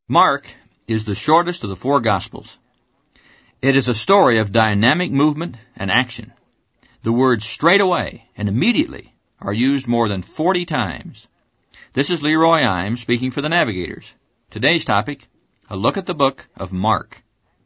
Mark is the shortest of the four Gospels. It is a story of dynamic movement and action. The words straight away and immediately are used more than 40 times. This is Leroy Imes speaking for the Navigators. Today's topic, a look at the book of Mark.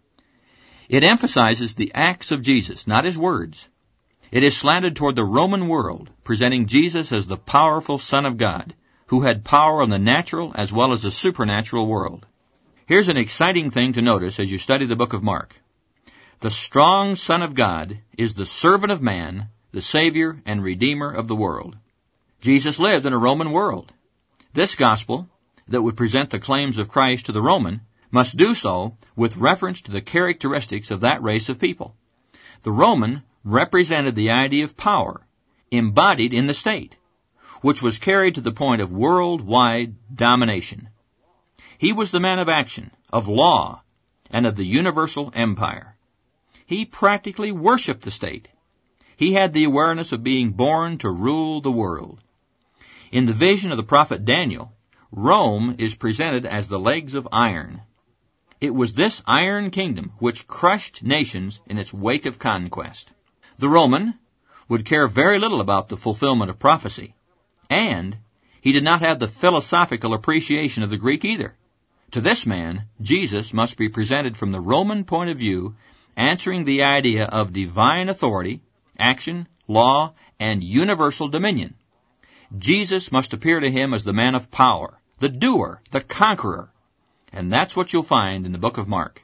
It emphasizes the acts of Jesus, not his words. It is slanted toward the Roman world, presenting Jesus as the powerful Son of God, who had power in the natural as well as the supernatural world. Here's an exciting thing to notice as you study the book of Mark. The strong Son of God is the servant of man, the Savior and Redeemer of the world. Jesus lived in a Roman world. This gospel, that would present the claims of Christ to the Roman, must do so with reference to the characteristics of that race of people. The Roman represented the idea of power, embodied in the state, which was carried to the point of worldwide domination. He was the man of action, of law, and of the universal empire. He practically worshipped the state. He had the awareness of being born to rule the world. In the vision of the prophet Daniel, Rome is presented as the legs of iron. It was this iron kingdom which crushed nations in its wake of conquest. The Roman would care very little about the fulfillment of prophecy, and he did not have the philosophical appreciation of the Greek either. To this man, Jesus must be presented from the Roman point of view, answering the idea of divine authority, action, law, and universal dominion. Jesus must appear to him as the man of power, the doer, the conqueror. And that's what you'll find in the book of Mark.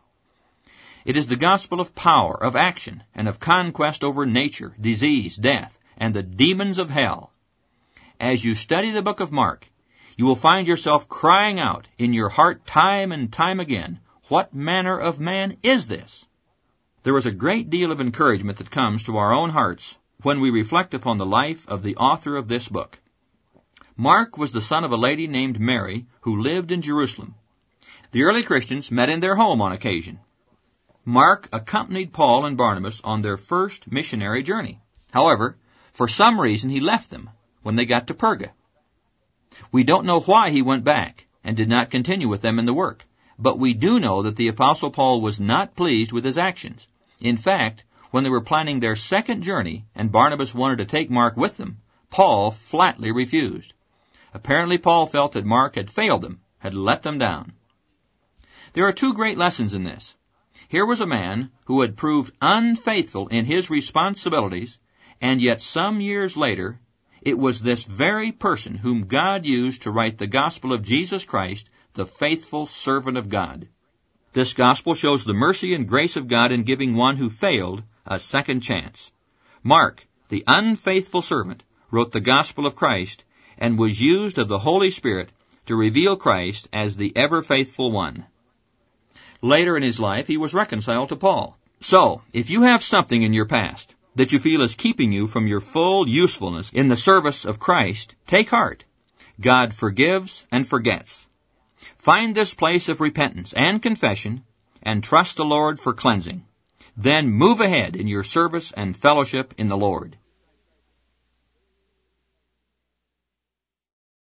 It is the gospel of power, of action, and of conquest over nature, disease, death, and the demons of hell. As you study the book of Mark, you will find yourself crying out in your heart time and time again, "What manner of man is this?" There is a great deal of encouragement that comes to our own hearts when we reflect upon the life of the author of this book. Mark was the son of a lady named Mary who lived in Jerusalem. The early Christians met in their home on occasion. Mark accompanied Paul and Barnabas on their first missionary journey. However, for some reason he left them when they got to Perga. We don't know why he went back and did not continue with them in the work, but we do know that the Apostle Paul was not pleased with his actions. In fact, when they were planning their second journey and Barnabas wanted to take Mark with them, Paul flatly refused. Apparently Paul felt that Mark had failed them, had let them down. There are two great lessons in this. Here was a man who had proved unfaithful in his responsibilities, and yet some years later, it was this very person whom God used to write the gospel of Jesus Christ, the faithful servant of God. This gospel shows the mercy and grace of God in giving one who failed a second chance. Mark, the unfaithful servant, wrote the gospel of Christ and was used of the Holy Spirit to reveal Christ as the ever-faithful one. Later in his life, he was reconciled to Paul. So, if you have something in your past that you feel is keeping you from your full usefulness in the service of Christ, take heart. God forgives and forgets. Find this place of repentance and confession and trust the Lord for cleansing. Then move ahead in your service and fellowship in the Lord.